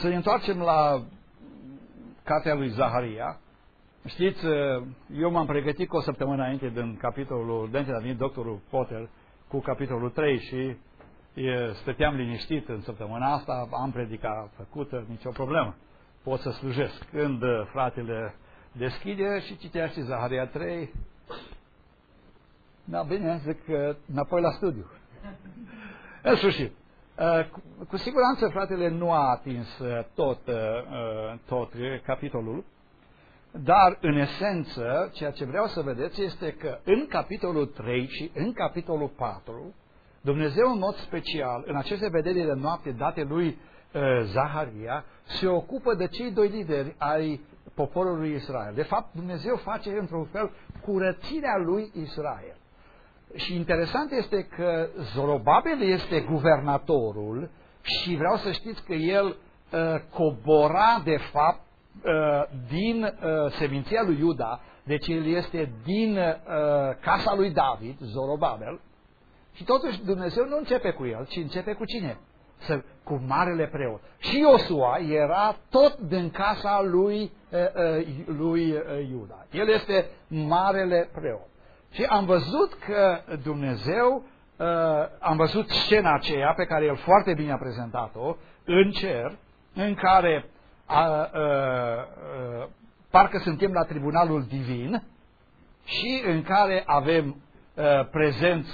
Să ne întoarcem la cartea lui Zaharia. Știți, eu m-am pregătit cu o săptămână înainte din capitolul, înainte de a veni doctorul Potter cu capitolul 3 și stăteam liniștit în săptămâna asta, am predica făcută, nicio problemă. Pot să slujesc. Când fratele deschide și citea și Zaharia 3, da, bine, zic înapoi la studiu. În sfârșit, cu siguranță fratele nu a atins tot capitolul, dar în esență, ceea ce vreau să vedeți este că în capitolul 3 și în capitolul 4, Dumnezeu în mod special, în aceste vederi de noapte date lui Zaharia, se ocupă de cei doi lideri ai poporului Israel. De fapt, Dumnezeu face într-un fel curățirea lui Israel. Și interesant este că Zorobabel este guvernatorul și vreau să știți că el cobora de fapt din seminția lui Iuda, deci el este din casa lui David, Zorobabel, și totuși Dumnezeu nu începe cu el, ci începe cu cine? Cu marele preot. Și Iosua era tot din casa lui Iuda. El este marele preot. Și am văzut că Dumnezeu, am văzut scena aceea pe care el foarte bine a prezentat-o în cer, în care parcă suntem la tribunalul divin și în care avem prezent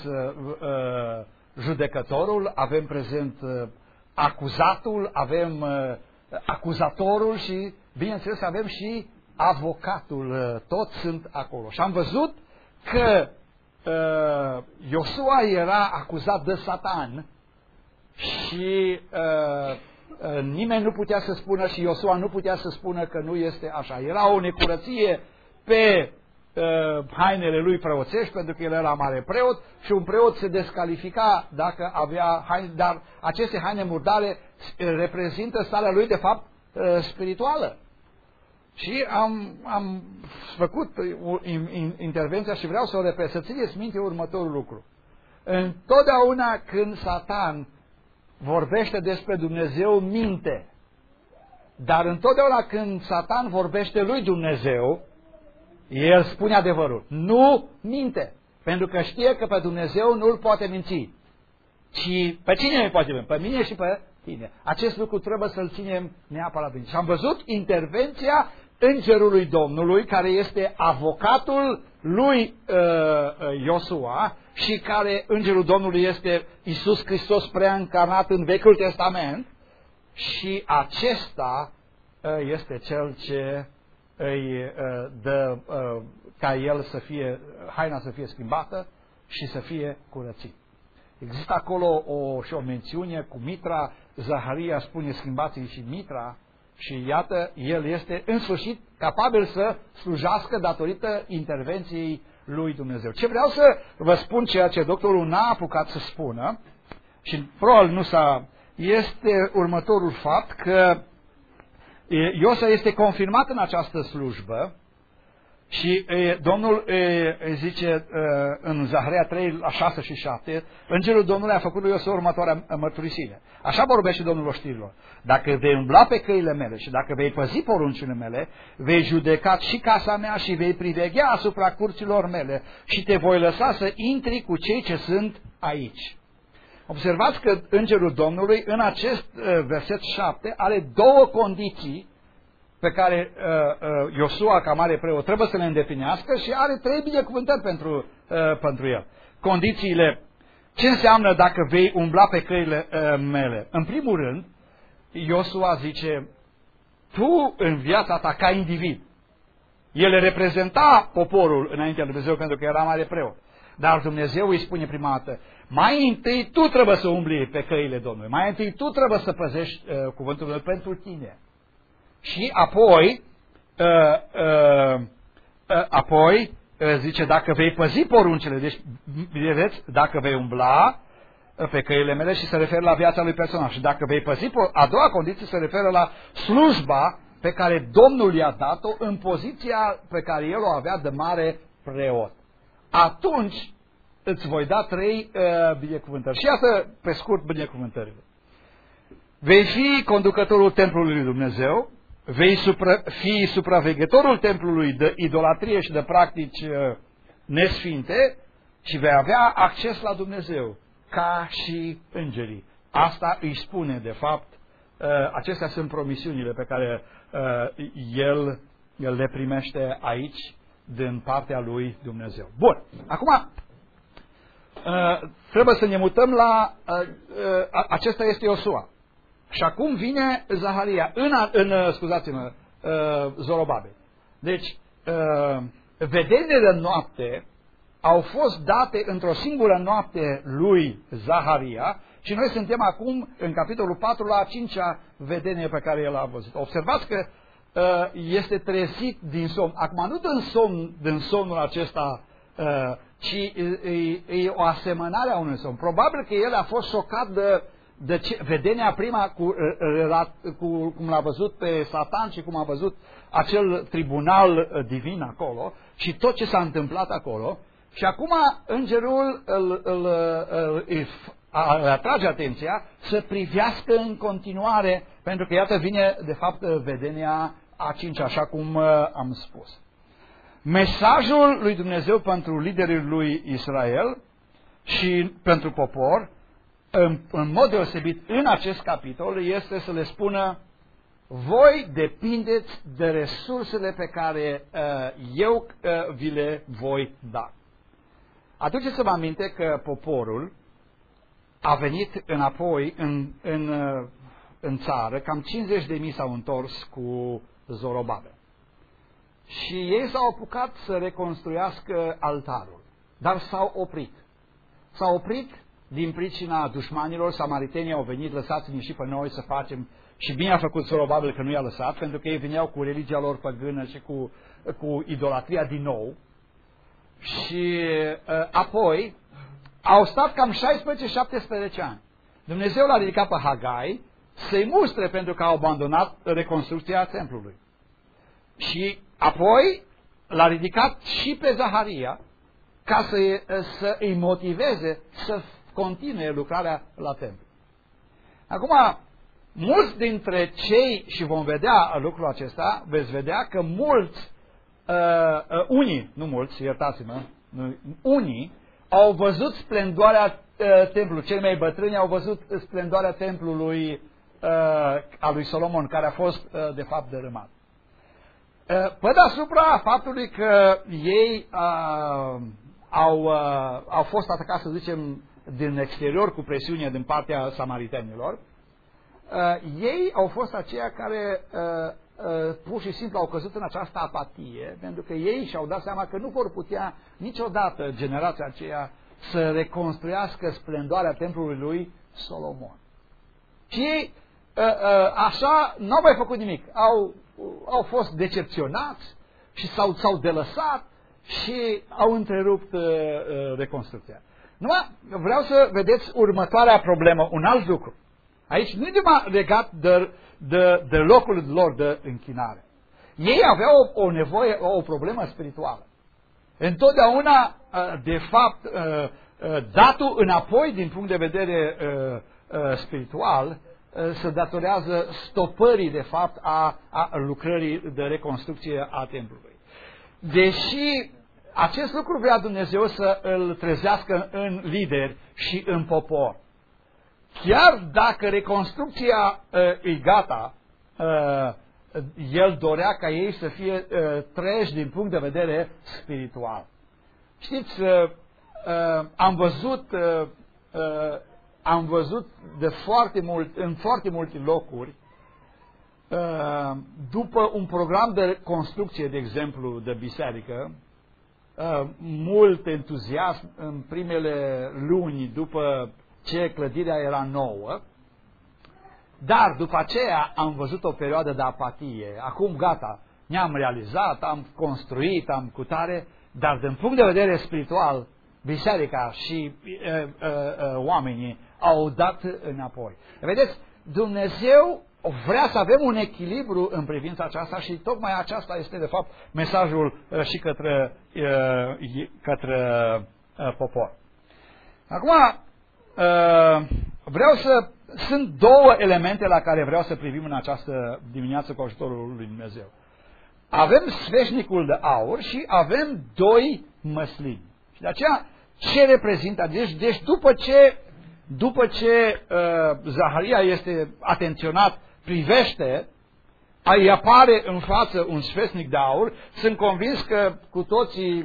judecătorul, avem prezent acuzatul, avem acuzatorul și, bineînțeles, avem și avocatul. Toți sunt acolo. Și am văzut că Iosua era acuzat de Satan și nimeni nu putea să spună și Iosua nu putea să spună că nu este așa. Era o necurăție pe hainele lui preoțești, pentru că el era mare preot și un preot se descalifica dacă avea haine, dar aceste haine murdare reprezintă starea lui de fapt spirituală. Și am făcut intervenția și vreau să o repet, să țineți minte următorul lucru. Întotdeauna când Satan vorbește despre Dumnezeu, minte. Dar întotdeauna când Satan vorbește lui Dumnezeu, el spune adevărul. Nu minte. Pentru că știe că pe Dumnezeu nu îl poate minți. Ci pe cine îl poate minți? Pe mine și pe tine. Acest lucru trebuie să-l ținem neapărat bine. Și am văzut intervenția Îngerului Domnului, care este avocatul lui Iosua și care Îngerul Domnului este Iisus Hristos preîncarnat în Vechiul Testament și acesta este cel ce îi dă ca el să fie, haina să fie schimbată și să fie curățit. Există acolo și o mențiune cu mitra, Zaharia spune schimbați-i și mitra și iată, el este în sfârșit capabil să slujească datorită intervenției lui Dumnezeu. Ce vreau să vă spun, ceea ce doctorul n-a apucat să spună și probabil nu s-a, este următorul fapt că Iosua este confirmat în această slujbă și Domnul zice în Zaharia 3, 6 și 7, Îngerul Domnului a făcut lui Iosua următoarea mărturisire. Așa vorbește Domnul oștirilor. Dacă vei umbla pe căile mele și dacă vei păzi poruncile mele, vei judeca și casa mea și vei priveghea asupra curților mele și te voi lăsa să intri cu cei ce sunt aici. Observați că Îngerul Domnului în acest verset 7 are două condiții pe care Iosua, ca mare preot, trebuie să le îndeplinească și are trei binecuvântări pentru el. Condițiile, ce înseamnă dacă vei umbla pe căile mele? În primul rând, Iosua zice, tu în viața ta ca individ, el reprezenta poporul înaintea lui Dumnezeu pentru că era mare preot. Dar Dumnezeu îi spune prima dată, mai întâi tu trebuie să umbli pe căile Domnului, mai întâi tu trebuie să păzești cuvântul lui pentru tine. Și apoi zice, dacă vei păzi poruncile, deci vedeți, dacă vei umbla pe căile mele și se referă la viața lui personal. Și dacă vei păzi, a doua condiție se referă la slujba pe care Domnul i-a dat-o în poziția pe care el o avea de mare preot. Atunci îți voi da trei binecuvântări. Și iată, pe scurt, binecuvântările. vei fi conducătorul templului lui Dumnezeu, vei fi supraveghetorul templului de idolatrie și de practici nesfinte și vei avea acces la Dumnezeu, ca și îngerii. Asta îi spune, de fapt, acestea sunt promisiunile pe care el le primește aici din partea lui Dumnezeu. Bun, acum trebuie să ne mutăm la acesta este Iosua. Și acum vine Zaharia, scuzați-mă, Zorobabel. Deci, vedenile de noapte au fost date într-o singură noapte lui Zaharia și noi suntem acum în capitolul 4 la a 5-a vedenie pe care el a văzut. Observați că este trezit din somn. Acum nu din somnul acesta, ci e o asemănare a unui somn. Probabil că el a fost șocat de vedenia prima cum l-a văzut pe Satan și cum a văzut acel tribunal divin acolo și tot ce s-a întâmplat acolo. Și acum îngerul îl atrage atenția să privească în continuare, pentru că iată vine de fapt vedenia a 5-a, așa cum am spus. Mesajul lui Dumnezeu pentru liderii lui Israel și pentru popor, în mod deosebit în acest capitol, este să le spună: voi depindeți de resursele pe care eu vi le voi da. Aduceți-vă aminte că poporul a venit înapoi în țară, cam 50.000 s-au întors cu Zorobabel. Și ei s-au apucat să reconstruiască altarul, dar s-au oprit. S-au oprit din pricina dușmanilor. Samaritenii au venit: lăsați-ne și pe noi să facem. Și bine a făcut Zorobabel că nu i-a lăsat, pentru că ei veneau cu religia lor păgână și cu idolatria din nou. Și apoi au stat cam 16-17 ani. Dumnezeu l-a ridicat pe Hagai să-i mustre pentru că au abandonat reconstrucția templului. Și apoi l-a ridicat și pe Zaharia ca să îi motiveze să continue lucrarea la templu. Acum, mulți dintre cei, și vom vedea lucrul acesta, veți vedea că mulți, unii, nu mulți, iertați-mă, unii au văzut splendoarea templului, cei mai bătrâni au văzut splendoarea templului a lui Solomon, care a fost de fapt dărâmat. Pe deasupra faptului că ei au fost atacați, să zicem, din exterior cu presiune din partea samaritenilor, ei au fost aceia care pur și simplu au căzut în această apatie, pentru că ei și-au dat seama că nu vor putea niciodată, generația aceea, să reconstruiască splendoarea templului lui Solomon. Și ei așa n-au mai făcut nimic. Au fost decepționați și s-au delăsat și au întrerupt reconstrucția. Numai vreau să vedeți următoarea problemă, un alt lucru. Aici nu e numai legat de locul lor de închinare. Ei aveau o nevoie, o problemă spirituală. Întotdeauna, de fapt, datul înapoi din punct de vedere spiritual se datorează stopării, de fapt, a lucrării de reconstrucție a templului. Deși acest lucru vrea Dumnezeu să îl trezească în lideri și în popor. Chiar dacă reconstrucția e gata, el dorea ca ei să fie treji din punct de vedere spiritual. Știți, am văzut în foarte multe locuri, după un program de construcție, de exemplu, de biserică, mult entuziasm în primele luni după ce clădirea era nouă, dar după aceea am văzut o perioadă de apatie. Acum gata, ne-am realizat, am construit, am cutare, dar din punct de vedere spiritual, biserica și oamenii au dat înapoi. Vedeți, Dumnezeu vrea să avem un echilibru în privința aceasta și tocmai aceasta este de fapt mesajul și către popor. Acum vreau să sunt două elemente la care vreau să privim în această dimineață cu ajutorul lui Dumnezeu. Avem sfeșnicul de aur și avem doi măslini. Și de aceea, ce reprezintă? Deci după ce Zaharia este atenționat, privește, îi apare în față un sfeșnic de aur, sunt convins că cu toții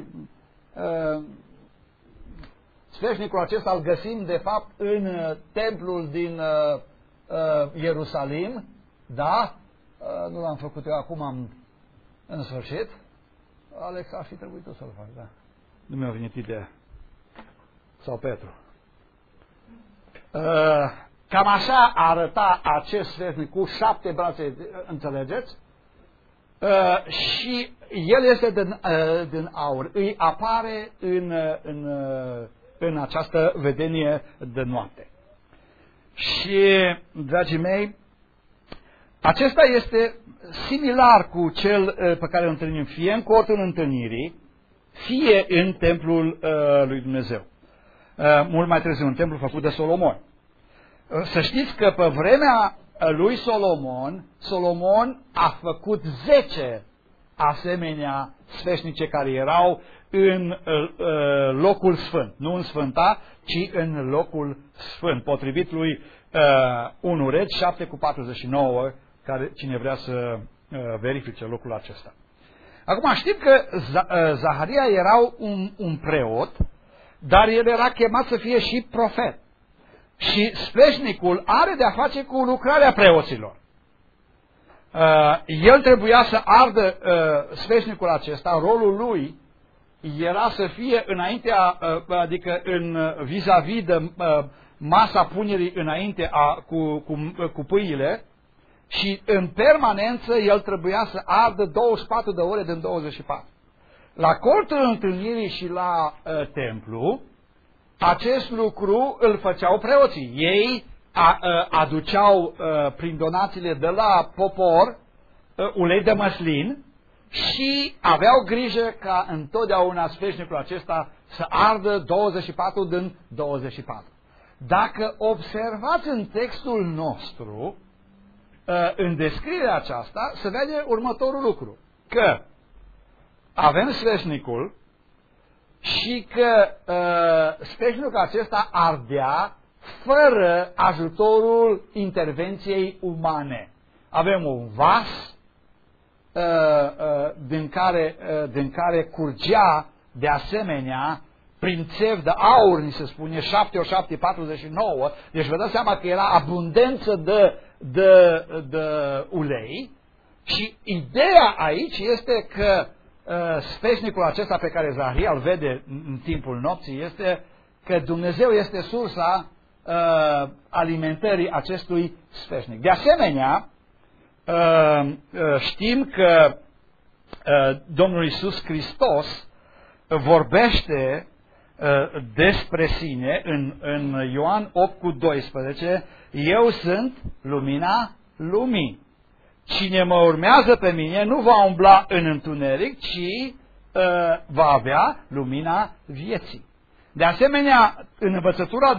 sfeșnicul acesta îl găsim de fapt în templul din Ierusalim, da? Nu l-am făcut eu acum, în sfârșit. Alex, ar fi trebuit tu să-l faci, da? Nu mi-a venit ideea. Sau Petru. Cam așa arăta acest sfeșnic cu 7 brațe, înțelegeți? Și el este din aur. Îi apare în această vedenie de noapte. Și, dragii mei, acesta este similar cu cel pe care îl întâlnim fie în cortul întâlnirii, fie în templul lui Dumnezeu. Mult mai târziu, un templu făcut de Solomon. Să știți că pe vremea lui Solomon a făcut 10 asemenea sfeșnice care erau în locul sfânt. Nu în sfânta, ci în locul sfânt. Potrivit lui 1 Regi 7:49, care cine vrea să verifice locul acesta. Acum știm că Zaharia era un preot, dar el era chemat să fie și profet. Și sfeșnicul are de-a face cu lucrarea preoților. El trebuia să ardă sfeșnicul acesta, rolul lui era să fie înaintea, adică vis-a-vis de masa punerii înainte cu pâile, și în permanență el trebuia să ardă 24 de ore din 24. La cortul întâlnirii și la templu, acest lucru îl făceau preoții. Ei aduceau prin donațiile de la popor ulei de măslin și aveau grijă ca întotdeauna sfeșnicul acesta să ardă 24 din 24. Dacă observați în textul nostru, în descrierea aceasta, se vede următorul lucru. Că avem sfeșnicul și că sfeșnicul acesta ardea fără ajutorul intervenției umane. Avem un vas din care curgea de asemenea prin țev de aur, ni se spune, 7 ori 7, 49, deci vă dați seama că era abundență de ulei. Și ideea aici este că sfeșnicul acesta pe care Zaharia îl vede în timpul nopții este că Dumnezeu este sursa alimentării acestui sfeșnic. De asemenea, știm că Domnul Iisus Hristos vorbește despre sine în Ioan 8:12, eu sunt lumina lumii. Cine mă urmează pe mine nu va umbla în întuneric, ci va avea lumina vieții. De asemenea, în învățătura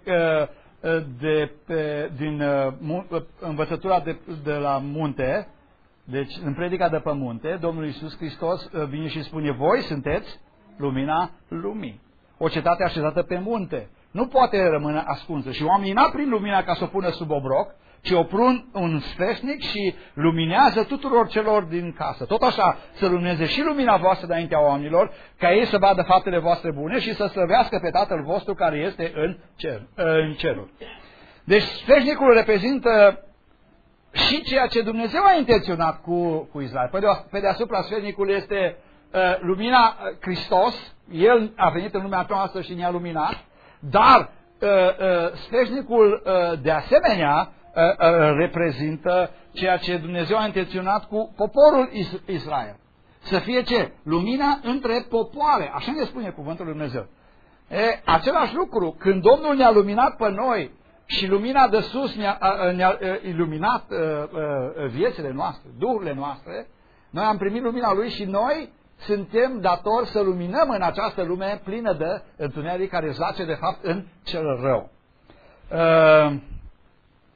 învățătura de la munte, deci în predica de pe munte, Domnul Iisus Hristos vine și spune, voi sunteți lumina lumii. O cetate așezată pe munte nu poate rămâne ascunsă și oamenii n-au prin lumina ca să o pună sub obroc, ci o pun un sfeșnic și luminează tuturor celor din casă. Tot așa să lumineze și lumina voastră înaintea oamenilor, ca ei să vadă faptele voastre bune și să slăvească pe Tatăl vostru care este în ceruri. Deci sfeșnicul reprezintă și ceea ce Dumnezeu a intenționat cu Israel. Pe deasupra sfeșnicul este lumina Hristos, El a venit în lumea noastră și ne-a luminat, dar sfeșnicul de asemenea reprezintă ceea ce Dumnezeu a intenționat cu poporul Israel. Să fie ce? Lumina între popoare. Așa ne spune cuvântul lui Dumnezeu. Același lucru, când Domnul ne-a luminat pe noi și lumina de sus ne-a iluminat viețile noastre, duhurile noastre, noi am primit lumina Lui și noi suntem datori să luminăm în această lume plină de întuneric care zace de fapt în cel rău.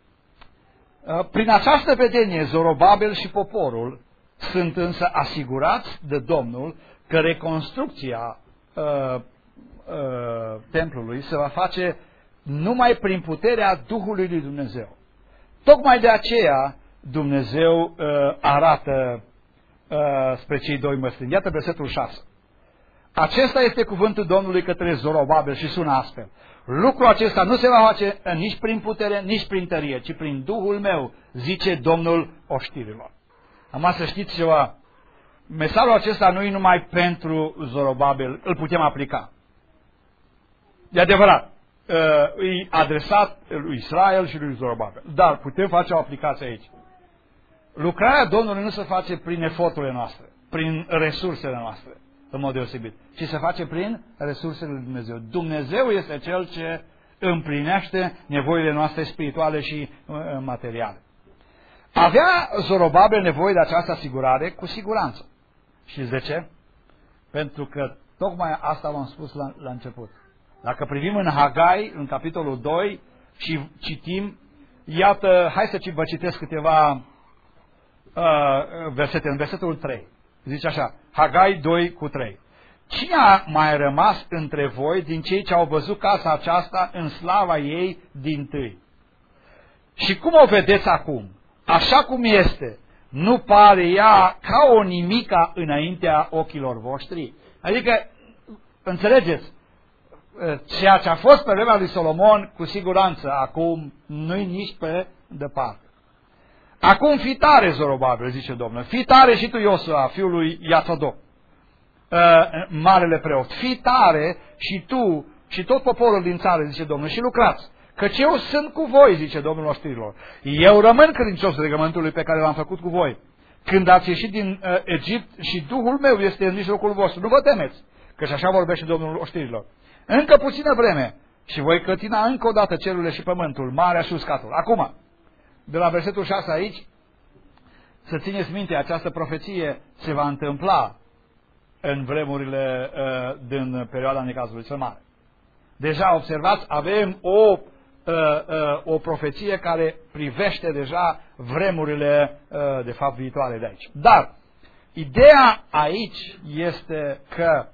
Prin această vedenie, Zorobabel și poporul sunt însă asigurați de Domnul că reconstrucția templului se va face numai prin puterea Duhului lui Dumnezeu. Tocmai de aceea Dumnezeu arată spre cei doi măslini. Iată versetul 6. Acesta este cuvântul Domnului către Zorobabel și sună astfel. Lucrul acesta nu se va face nici prin putere, nici prin tărie, ci prin Duhul meu, zice Domnul oștirilor. Am să știți ceva, mesajul acesta nu e numai pentru Zorobabel, îl putem aplica. E adevărat, e adresat lui Israel și lui Zorobabel, dar putem face o aplicație aici. Lucrarea Domnului nu se face prin eforturile noastre, prin resursele noastre, în mod deosebit, ci se face prin resursele lui Dumnezeu. Dumnezeu este Cel ce împlinește nevoile noastre spirituale și materiale. Avea Zorobabel nevoie de această asigurare cu siguranță. Știți de ce? Pentru că tocmai asta v-am spus la început. Dacă privim în Hagai, în capitolul 2, și citim, iată, hai să vă citesc câteva versete, în versetul 3. Zice așa, Hagai 2:3. Cine a mai rămas între voi din cei ce au văzut casa aceasta în slava ei dintâi? Și cum o vedeți acum? Așa cum este, nu pare ea ca o nimica înaintea ochilor voștri? Adică, înțelegeți, ceea ce a fost pe vremea lui Solomon, cu siguranță, acum nu-i nici pe departe. Acum fii tare, Zorobabel, zice Domnul, fii tare și tu, Iosua, fiul lui Iațodoc, marele preot, fii tare și tu și tot poporul din țară, zice Domnul, și lucrați, căci eu sunt cu voi, zice Domnul oștirilor. Eu rămân credincios legământului pe care l-am făcut cu voi. Când ați ieșit din Egipt și Duhul meu este în mijlocul vostru, nu vă temeți, căci așa vorbește Domnul oștirilor. Încă puțină vreme și voi clătina încă o dată cerurile și pământul, marea și uscatul. Acum, de la versetul 6 aici, să țineți minte, această profeție se va întâmpla în vremurile din perioada necazului cel mare. Deja observați, avem o profeție care privește deja vremurile de fapt viitoare de aici. Dar ideea aici este că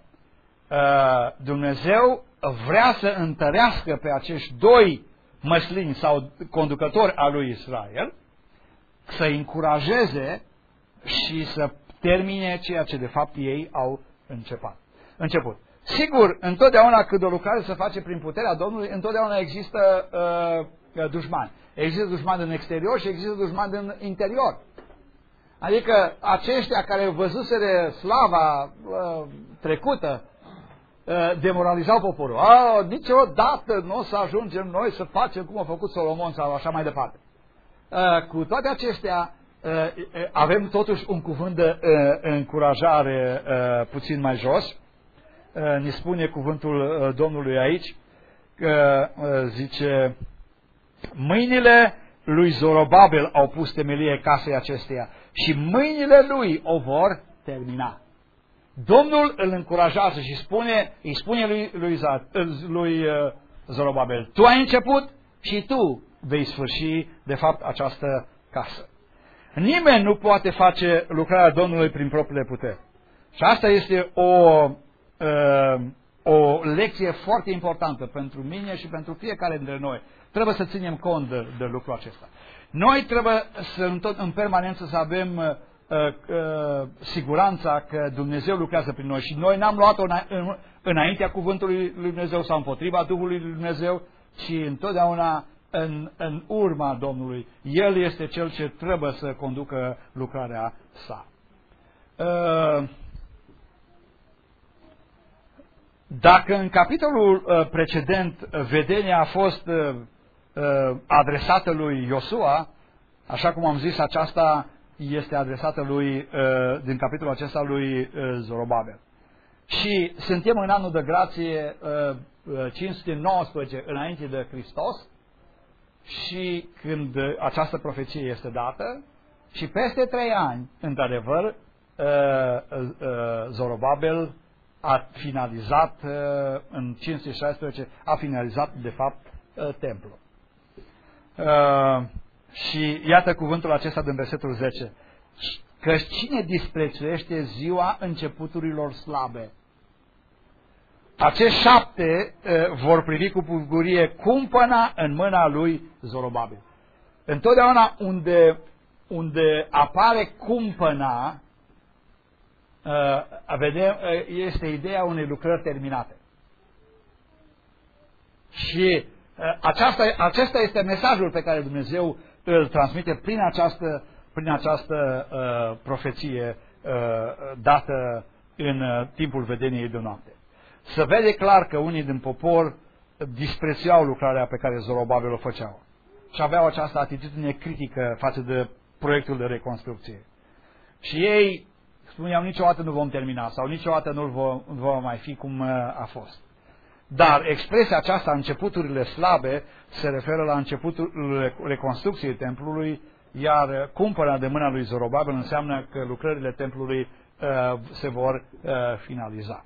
Dumnezeu vrea să întărească pe acești doi măslini sau conducători al lui Israel, să încurajeze și să termine ceea ce de fapt ei au început. Sigur, întotdeauna când o lucrare se face prin puterea Domnului, întotdeauna există dușmani. Există dușmani din exterior și există dușmani din interior. Adică aceștia care văzuseră slava trecută demoralizau poporul. Niciodată nu o să ajungem noi să facem cum a făcut Solomon sau așa mai departe. Cu toate acestea, avem totuși un cuvânt de încurajare puțin mai jos. Ne spune cuvântul Domnului aici, că zice, mâinile lui Zorobabel au pus temelie casei acesteia și mâinile lui o vor termina. Domnul îl încurajează și îi spune lui Zorobabel, tu ai început și tu vei sfârși de fapt această casă. Nimeni nu poate face lucrarea Domnului prin propriile puteri. Și asta este o lecție foarte importantă pentru mine și pentru fiecare dintre noi. Trebuie să ținem cont de lucrul acesta. Noi trebuie în permanență să avem siguranța că Dumnezeu lucrează prin noi și noi n-am luat-o înaintea cuvântului lui Dumnezeu sau împotriva Duhului lui Dumnezeu, ci întotdeauna în urma Domnului. El este Cel ce trebuie să conducă lucrarea sa. Dacă în capitolul precedent vedenia a fost adresată lui Iosua, așa cum am zis, aceasta este adresată din capitolul acesta lui Zorobabel. Și suntem în anul de grație 519 înainte de Hristos și când această profeție este dată și peste 3 ani, într-adevăr, Zorobabel a finalizat, în 516, a finalizat de fapt templul. Și iată cuvântul acesta din versetul 10. Că cine disprețuiește ziua începuturilor slabe? Acești 7 vor privi cu bucurie cumpăna în mâna lui Zorobabil. Întotdeauna unde apare cumpăna, vedem, este ideea unei lucrări terminate. Și acesta este mesajul pe care Dumnezeu îl transmite prin această profeție dată în timpul vedeniei de noapte. Se vede clar că unii din popor disprețuiau lucrarea pe care Zorobabil o făceau și aveau această atitudine critică față de proiectul de reconstrucție. Și ei spuneau, niciodată nu vom termina sau niciodată nu vom mai fi cum a fost. Dar expresia aceasta, începuturile slabe, se referă la începutul reconstrucției templului, iar cumpăna de mâna lui Zorobabil înseamnă că lucrările templului se vor finaliza.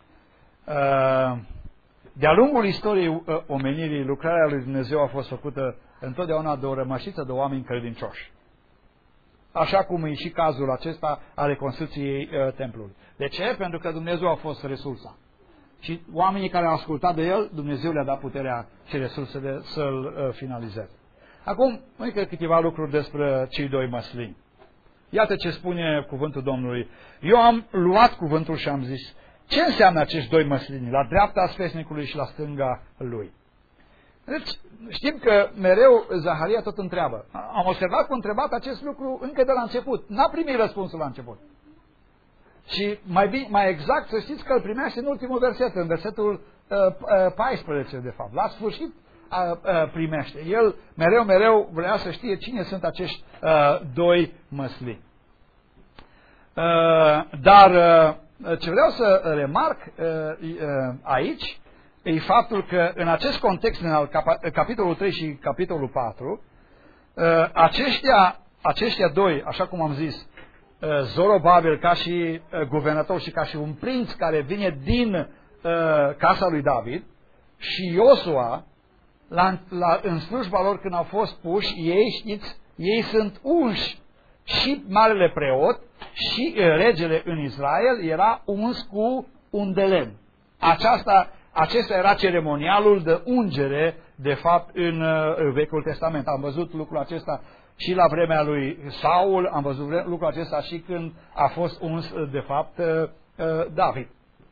De-a lungul istoriei omenirii, lucrarea lui Dumnezeu a fost făcută întotdeauna de o rămășiță de oameni credincioși. Așa cum e și cazul acesta a reconstrucției templului. De ce? Pentru că Dumnezeu a fost resursa. Și oamenii care au ascultat de el, Dumnezeu le-a dat puterea și resursele să-l finalizeze. Acum, încă câteva lucruri despre cei 2 măslini. Iată ce spune cuvântul Domnului. Eu am luat cuvântul și am zis, ce înseamnă acești 2 măslini, la dreapta sfesnicului și la stânga lui? Deci, știm că mereu Zaharia tot întreabă. Am observat că a întrebat acest lucru încă de la început. N-a primit răspunsul la început. Și mai exact să știți că îl primește în ultimul verset, în versetul 14 de fapt. La sfârșit primește. El mereu vrea să știe cine sunt acești 2 măslini. Dar ce vreau să remarc aici e faptul că în acest context, în capitolul 3 și capitolul 4, aceștia 2, așa cum am zis, Zorobabil ca și guvernator și ca și un prinț care vine din casa lui David, și Iosua, în slujba lor când au fost puși, ei sunt unși. Și marele preot și regele în Israel era uns cu un de lemn. Acesta era ceremonialul de ungere, de fapt, în Vechiul Testament. Am văzut lucrul acesta și la vremea lui Saul, am văzut lucrul acesta și când a fost uns, de fapt, David.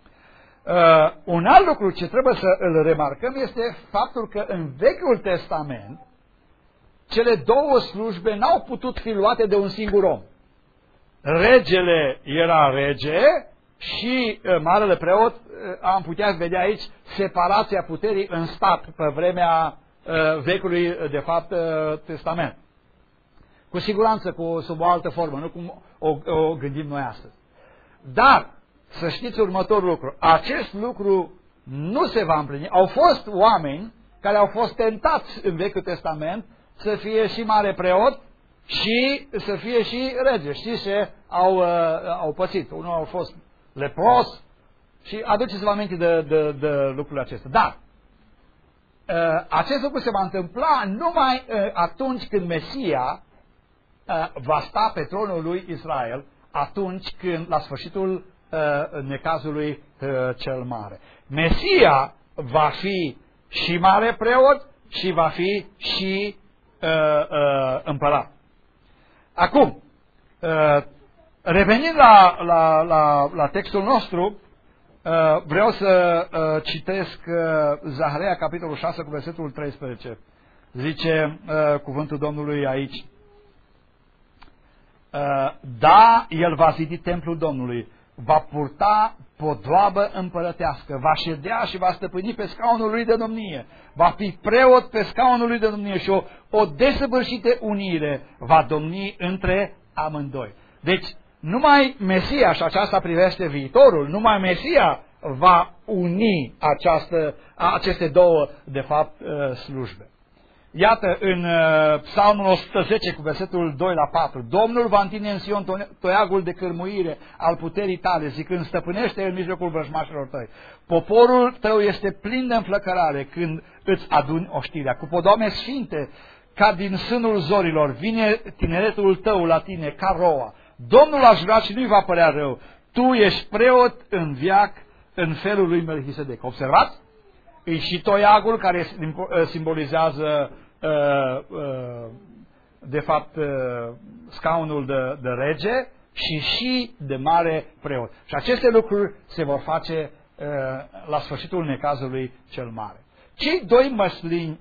Un alt lucru ce trebuie să îl remarcăm este faptul că în Vechiul Testament cele 2 slujbe n-au putut fi luate de un singur om. Regele era rege și marele preot, am putea vedea aici separația puterii în stat pe vremea Vechiului, de fapt, Testament. Cu siguranță sub o altă formă, nu cum o gândim noi astăzi. Dar, să știți următorul lucru, acest lucru nu se va împlini. Au fost oameni care au fost tentați în Vechiul Testament să fie și mare preot și să fie și rege. Știți ce au pățit? Unul au fost lepros și aduceți-vă aminte de lucrul acesta. Dar acest lucru se va întâmpla numai atunci când Mesia va sta pe tronul lui Israel, atunci când, la sfârșitul necazului cel mare. Mesia va fi și mare preot și va fi și împărat. Acum, revenind la textul nostru, vreau să citesc Zaharia, capitolul 6, cu versetul 13. Zice cuvântul Domnului aici. Da, el va zidi templul Domnului, va purta podoabă împărătească, va ședea și va stăpâni pe scaunul lui de domnie, va fi preot pe scaunul lui de domnie și o desăvârșită unire va domni între amândoi. Deci, numai Mesia, și aceasta privește viitorul, numai Mesia va uni aceste 2, de fapt, slujbe. Iată în Psalmul 110 cu versetul 2 la 4. Domnul va întinde în Sion toiagul de cârmuire al puterii tale, zicând, stăpânește în mijlocul vrăjmașilor tăi. Poporul tău este plin de înflăcărare când îți aduni oștirea. Cu podoame sfinte ca din sânul zorilor, vine tineretul tău la tine ca roa. Domnul a jurat și nu-i va părea rău. Tu ești preot în veac în felul lui Melchisedec. Observați? E și toiagul care simbolizează de fapt scaunul de rege și de mare preot. Și aceste lucruri se vor face la necazului cel mare. Cei doi măslini,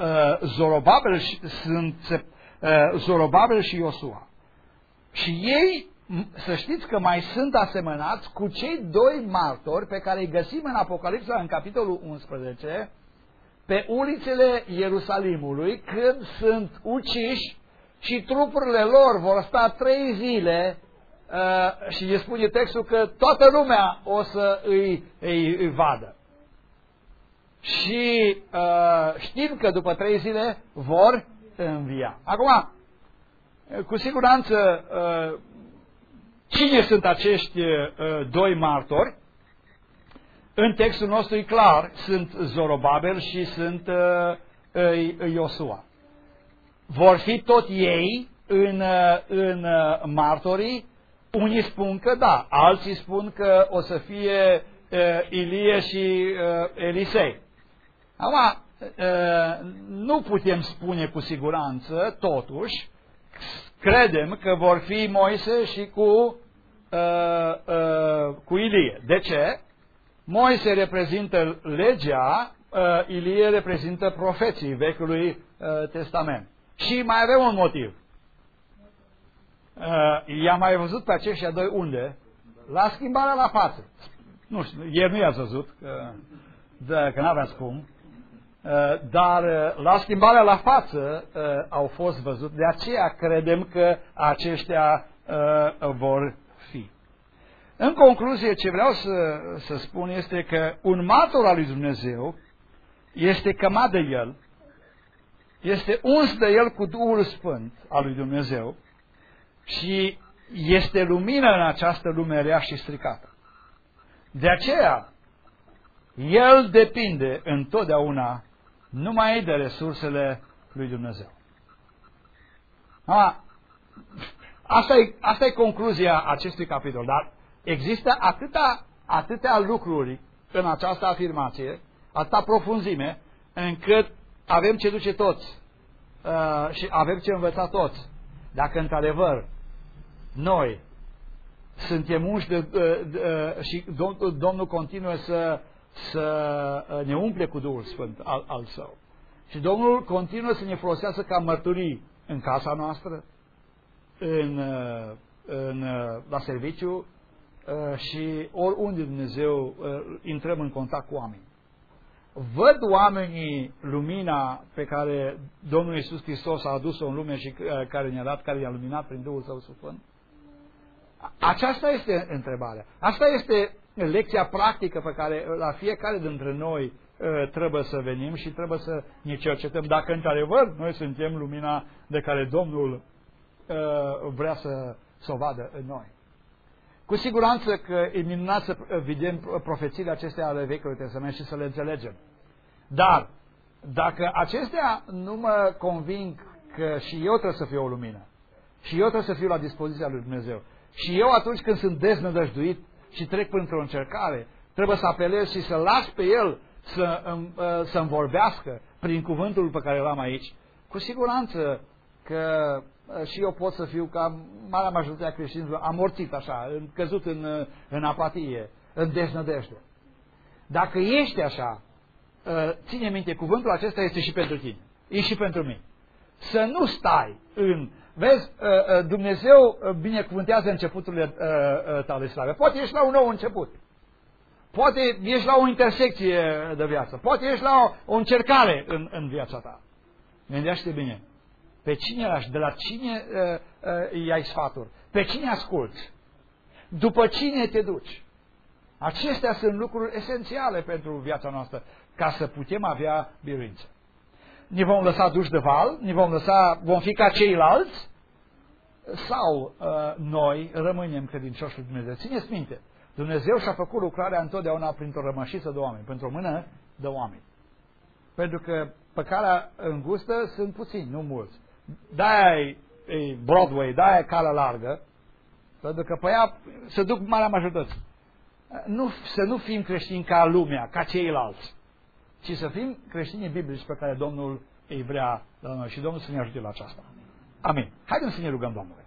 Zorobabel și Iosua. Și ei, să știți că mai sunt asemănați cu cei doi martori pe care îi găsim în Apocalipsa, în capitolul 11, pe ulițele Ierusalimului, când sunt uciși și trupurile lor vor sta 3 zile și îi spune textul că toată lumea o să îi vadă. Și știm că după 3 zile vor învia. Acum, cu siguranță, cine sunt acești doi martori? În textul nostru e clar, sunt Zorobabel și sunt Iosua. Vor fi tot ei în martorii? Unii spun că da, alții spun că o să fie Ilie și Elisei. Acum, nu putem spune cu siguranță, totuși, credem că vor fi Moise și cu Ilie. De ce? Moise reprezintă legea, Ilie reprezintă profeții Vechiului Testament. Și mai avem un motiv. I-am mai văzut pe aceștia doi unde? La schimbarea la față. Nu știu, ieri nu i-ați văzut, că n-aveați cum. Dar la schimbarea la față au fost văzut. De aceea credem că aceștia vor fi. În concluzie, ce vreau să spun este că un martor al lui Dumnezeu este cămat de El, este uns de El cu Duhul Sfânt al lui Dumnezeu și este lumină în această lume rea și stricată. De aceea, El depinde întotdeauna numai de resursele lui Dumnezeu. Asta e concluzia acestui capitol, dar există atâtea lucruri în această afirmație, atâta profunzime, încât avem ce duce toți și avem ce învăța toți. Dacă într-adevăr noi suntem unși și Domnul continuă să ne umple cu Duhul Sfânt al Său. Și Domnul continuă să ne folosească ca mărturii în casa noastră, la serviciu și oriunde Dumnezeu intrăm în contact cu oameni. Văd oamenii lumina pe care Domnul Iisus Hristos a adus-o în lume și care ne-a dat, care ne-a luminat prin Duhul Său Sfânt? Aceasta este întrebarea. Asta este lecția practică pe care la fiecare dintre noi trebuie să venim și trebuie să ne cercetăm dacă într-adevăr noi suntem lumina de care Domnul vrea să o vadă în noi. Cu siguranță că e minunat să vedem profețiile acestea ale Vechiului Testament și să le înțelegem. Dar dacă acestea nu mă conving că și eu trebuie să fiu o lumină și eu trebuie să fiu la dispoziția lui Dumnezeu și eu atunci când sunt deznădăjduit și trec printr-o încercare, trebuie să apelez și să las pe El să-mi vorbească prin cuvântul pe care l-am aici, cu siguranță că și eu pot să fiu ca marea majoritatea creștinilor amorțit așa, căzut în apatie, în deznădejde. Dacă ești așa, ține minte, cuvântul acesta este și pentru tine, e și pentru mine. Să nu stai vezi, Dumnezeu binecuvântează începuturile tale slave. Poate ești la un nou început. Poate ești la o intersecție de viață. Poate ești la o încercare în viața ta. Gândește bine. Pe cine lași? De la cine i-ai sfaturi? Pe cine asculți? După cine te duci? Acestea sunt lucruri esențiale pentru viața noastră, ca să putem avea biruință. Ne vom lăsa duși de val? Vom fi ca ceilalți? Sau noi rămânem credincioși lui Dumnezeu? Țineți minte, Dumnezeu și-a făcut lucrarea întotdeauna printr-o rămășiță de oameni, printr-o mână de oameni. Pentru că pe calea îngustă sunt puțini, nu mulți. De-aia e Broadway, de-aia e calea largă, pentru că pe ea se duc marea majoritate. Să nu fim creștini ca lumea, ca ceilalți, ci să fim creștini biblici pe care Domnul îi vrea la noi și Domnul să ne ajute la aceasta. Amin. Haideți să ne rugăm, Domnule.